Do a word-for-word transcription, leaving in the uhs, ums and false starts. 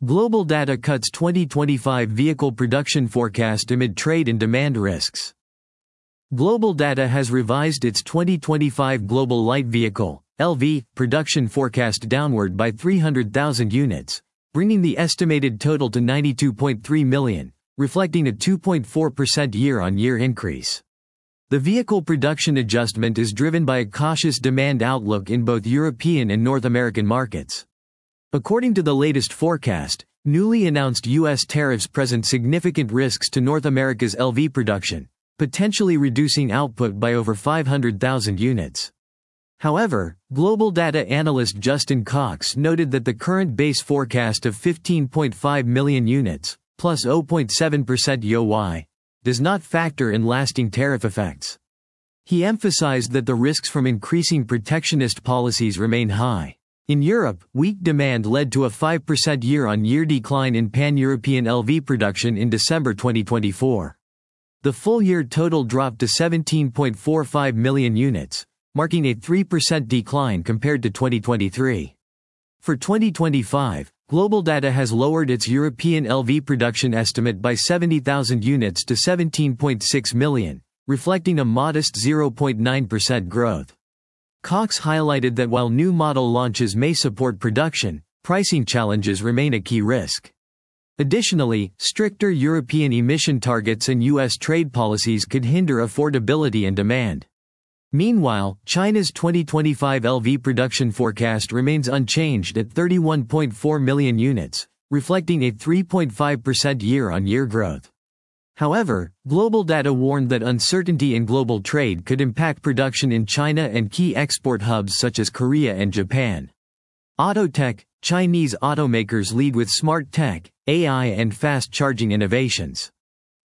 Global Data cuts twenty twenty-five vehicle production forecast amid trade and demand risks. Global Data has revised its twenty twenty-five global light vehicle (L V) production forecast downward by three hundred thousand units, bringing the estimated total to ninety-two point three million, reflecting a two point four percent year-on-year increase. The vehicle production adjustment is driven by a cautious demand outlook in both European and North American markets. According to the latest forecast, newly announced U S tariffs present significant risks to North America's L V production, potentially reducing output by over five hundred thousand units. However, Global Data analyst Justin Cox noted that the current base forecast of fifteen point five million units, plus zero point seven percent Y O Y, does not factor in lasting tariff effects. He emphasized that the risks from increasing protectionist policies remain high. In Europe, weak demand led to a five percent year-on-year decline in pan-European L V production in December twenty twenty-four. The full-year total dropped to seventeen point four five million units, marking a three percent decline compared to twenty twenty-three. For twenty twenty-five, Global Data has lowered its European L V production estimate by seventy thousand units to seventeen point six million, reflecting a modest zero point nine percent growth. Cox highlighted that while new model launches may support production, pricing challenges remain a key risk. Additionally, stricter European emission targets and U S trade policies could hinder affordability and demand. Meanwhile, China's twenty twenty-five L V production forecast remains unchanged at thirty-one point four million units, reflecting a three point five percent year-on-year growth. However, Global Data warned that uncertainty in global trade could impact production in China and key export hubs such as Korea and Japan. Autotech, Chinese automakers lead with smart tech, A I and fast charging innovations.